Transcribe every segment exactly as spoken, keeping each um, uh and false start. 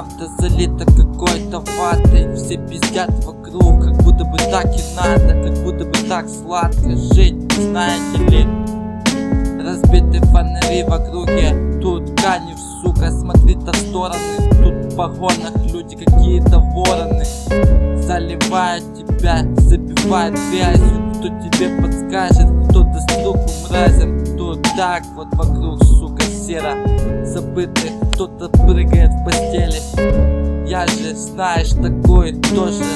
Правда залита какой-то ватой, все пиздят вокруг, как будто бы так и надо, как будто бы так сладко жить, знаете ли. Разбиты фонари в округе, тут канев, сука, смотри на стороны. Тут в погонах люди какие-то вороны, заливают тебя, забивают грязью. Кто тебе подскажет, кто даст руку мразям. Тут так вот вокруг, сука, серо забытых, кто-то прыгает в постели. Я же, знаешь, такой тоже,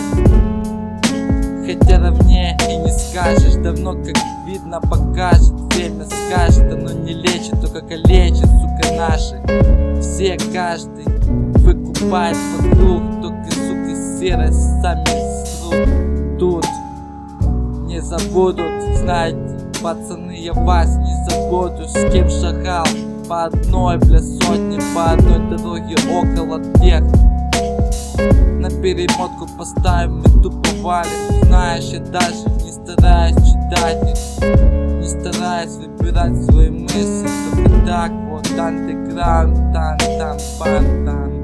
хотя ровнее и не скажешь. Давно, как видно, покажет, время скажет. Оно не лечит, только калечит, сука, наши. Все, каждый выкупает вокруг, только, сука, серость сами срут. Тут не забудут, знаете, пацаны, я вас не забуду. С кем шагал по одной, бля, сотне, по одной дороге около тех. На перемотку поставим и тупо валим. Знаешь, я даже не стараюсь читать их, не стараюсь выбирать свои мысли. Только так вот, андеграунд, тан-тан-пан-тан.